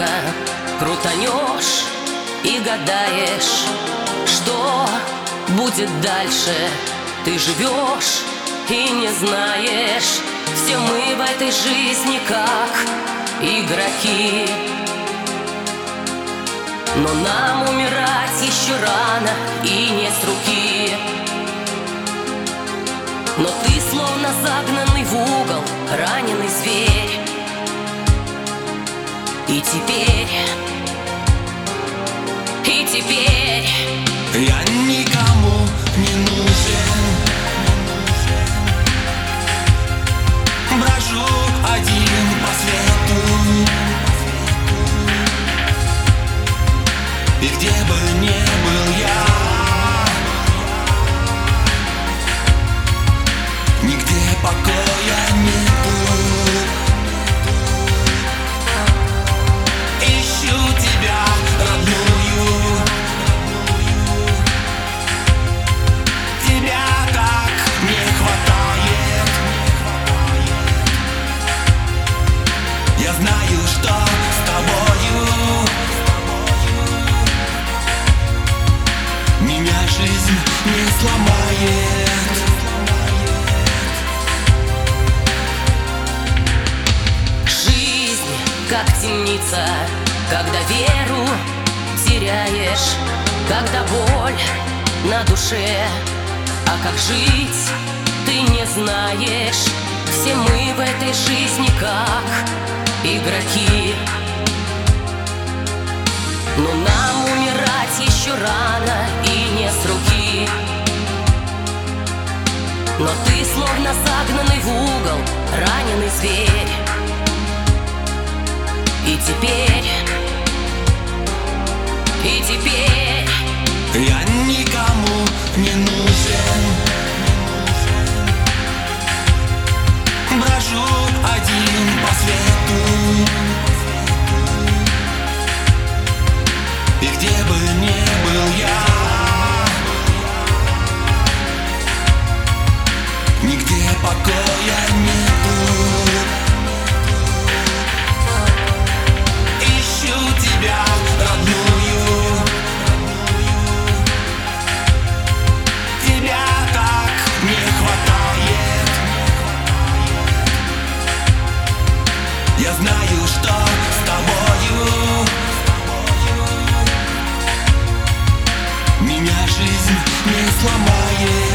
рано крутанешь и гадаешь, что будет дальше. Ты живешь и не знаешь. Все мы в этой жизни как игроки, но нам умирать еще рано и не с руки. Но ты словно загнанный в угол раненый зверь. И теперь я никому не нужен. Брожу один по свету, и где бы ни был я, нигде покоя нету. Ищу тебя, родную, тебя так не хватает. Я знаю, что с тобою меня жизнь не сломает. Жизнь как темница, когда веру теряешь, когда боль на душе, а как жить ты не знаешь. Все мы в этой жизни как игроки, но нам умирать еще рано и не с руки. Но ты словно загнанный в угол раненый зверь. И теперь я никому не нужен. Брожу один по свету, и где бы ни был я, нигде покоя нету. Ищу тебя, родную, тебя так не хватает. Я знаю, что с тобою меня жизнь не сломает.